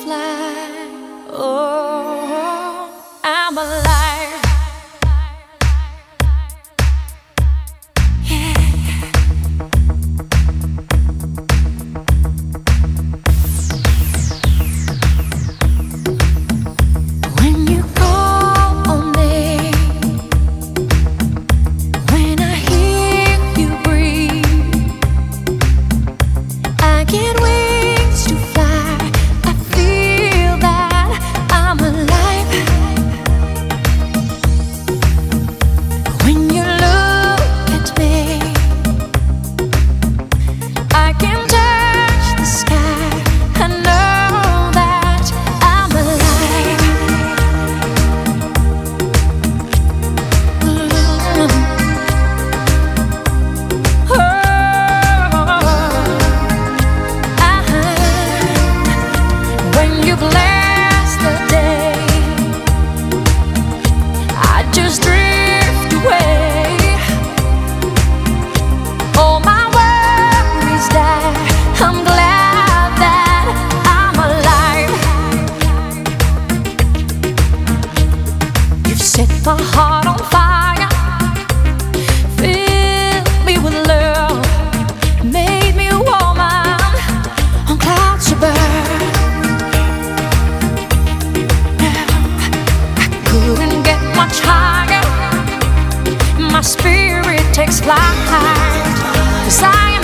fly. Oh, I'm alive. Yeah. When you call on me, when I hear you breathe, I get wings to fly. I feel that I'm alive. When you look at me, I can touch the sky. I know that I'm alive. When you bless the day, I just drift away. All my worries die. I'm glad that I'm alive. You've set my heart on fire, filled me with love, made me a woman on clouds above. Couldn't get much higher. My spirit takes flight, 'cause I